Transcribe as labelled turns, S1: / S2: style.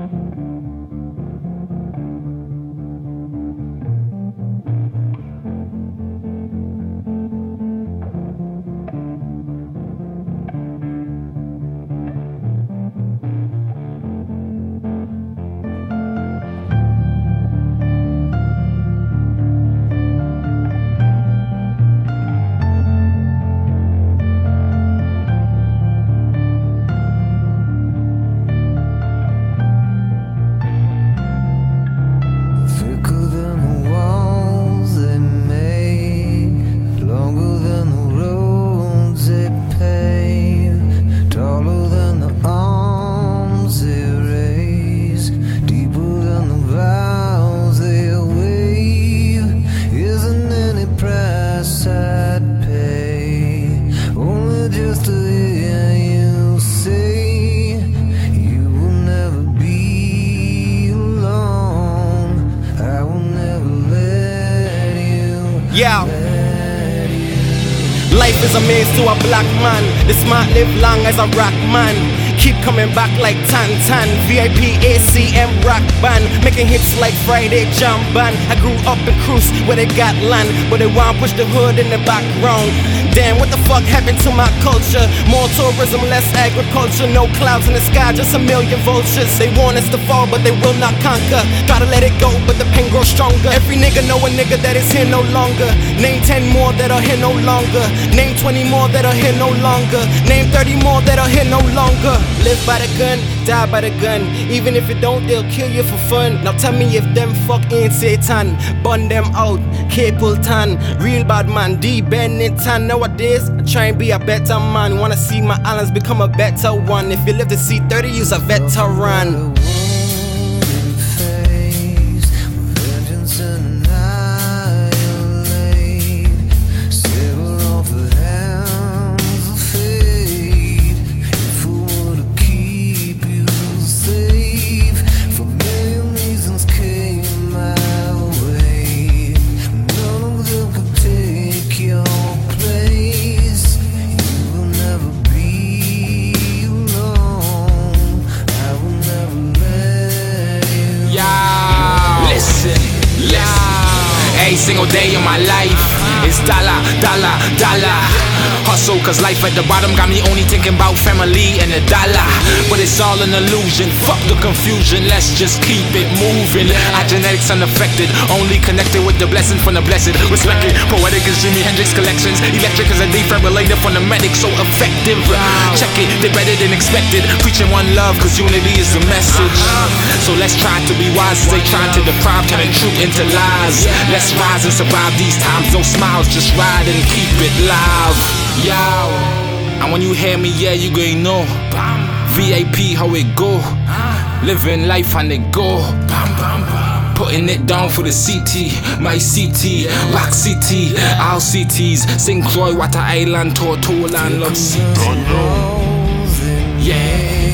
S1: Yeah. Life is a maze to a black man. The smart live long as a rock man. Keep coming back like Tan. VIP, ACM, rock band. Making hits like Friday Jam Band. I grew up in Cruise where they got land, but they want push the hood in the background. Damn, what the fuck happened to my culture? More tourism, less agriculture. No clouds in the sky, just a million vultures. They want us to fall, but they will not conquer. Gotta let it go, but the pain grows stronger. Every nigga know a nigga that is here no longer. Name 10 more that are here no longer. Name 20 more that are here no longer. Name 30 more that are here no longer. Live by the gun, die by the gun. Even if you don't, they'll kill you for fun. Now tell me if them fuck ain't Satan. Bun them out, Capleton. Real bad man, D Benetton. Nowadays, I try and be a better man. Wanna see my islands become a better one. If you live to see 30, you's a veteran.
S2: Every single day of my life is dollar. Hustle, cause life at the bottom got me only thinking about family and a dollar. But it's all an illusion, fuck the confusion, let's just keep it moving. Our genetics unaffected, only connected with the blessing from the blessed. Respected, poetic as Jimi Hendrix collections. Electric as a defibrillator from the medic, so effective. Check it, they better than expected. Preaching one love, cause unity is the message. So let's try to be wise as they try to deprive, turning truth into lies. Let's rise and survive these times, no smiles, just ride and keep it live. Yo, and when you hear me, yeah, you gon' know VIP, how it go. Living life and it go. Putting it down for the CT, my CT, Rock City, our cities, St. Croix, Water Island, Tortola, and Love City. Yeah.